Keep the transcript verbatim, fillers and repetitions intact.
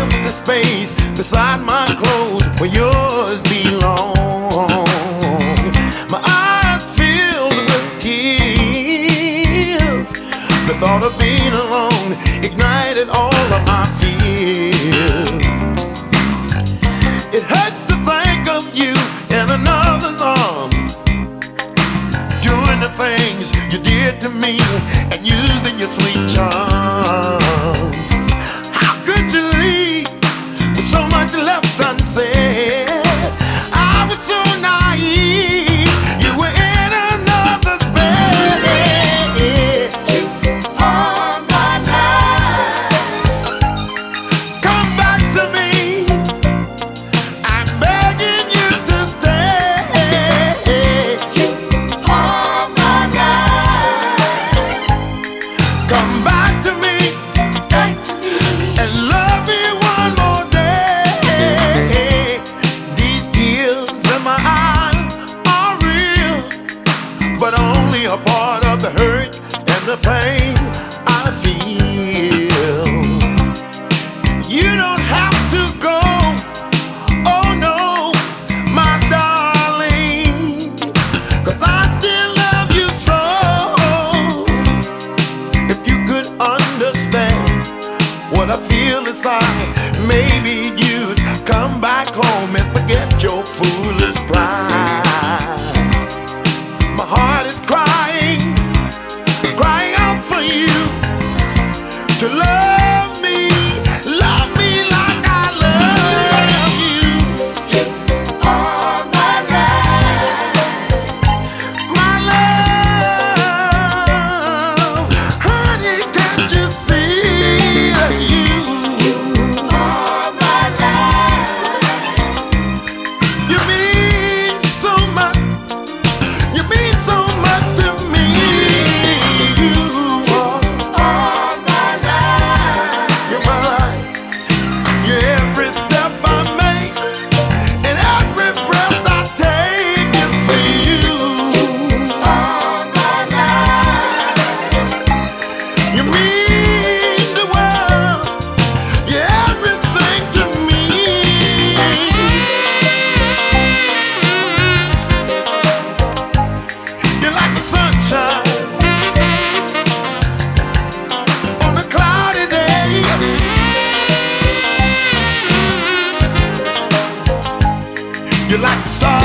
empty space beside my clothes where yours belong. My eyes filled with tears. The thought of being alone ignited all of my fears. It hurts to think of you in another's arms, doing the things you did to me and using your sweet charms. How could you leave with so much left unsaid? I was so naive. You were in another's bed. You are my life. Come back to me. I'm begging you to stay. You are my life. Come back to me, back to me, and love me one more day. These tears in my eyes are real, but only a part of the hurt and the pain I feel. You don't have to go, oh no, my darling, 'cause I still love you so. If you could understand what I feel inside, maybe you'd come back home and forget your foolish pride. My heart is crying, crying out for you to love me, love me like I love you. You are my life, my love, honey, can't you see? You are my life. You mean so much, you mean so much to me. You are my life. You're my life. You're every step I make and every breath I take is for you. Are my life. You mean the world. You're everything to me. You're like the sunshine on a cloudy day. You're like the stars